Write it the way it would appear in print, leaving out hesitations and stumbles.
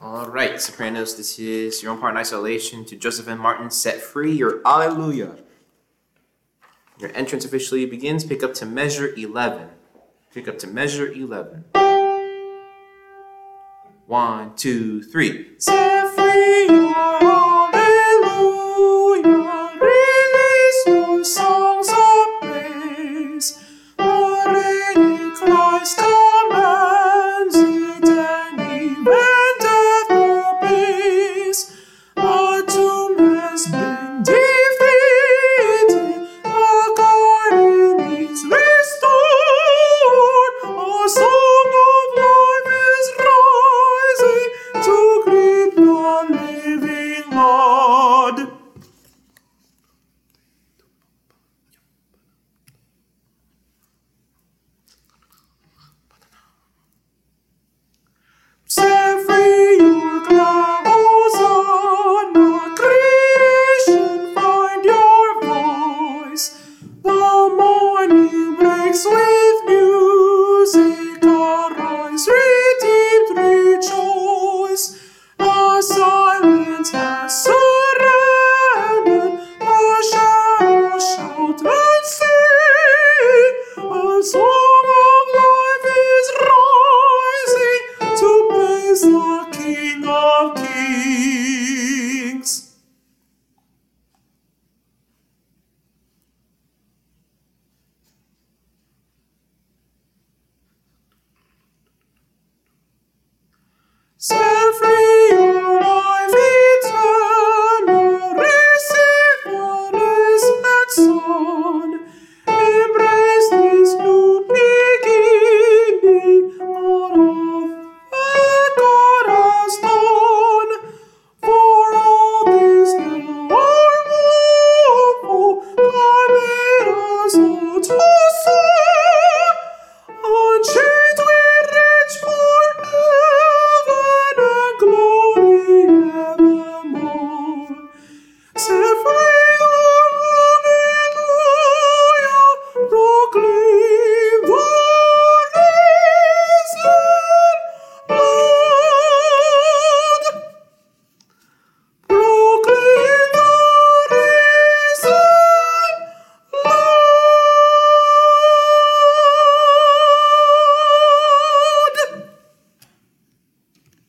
All right, Sopranos, this is your own part in isolation to Joseph M. Martin, Set Free, your Alleluia. Your entrance officially begins. Pick up to measure 11. Pick up to measure 11. 1, 2, 3. Set free.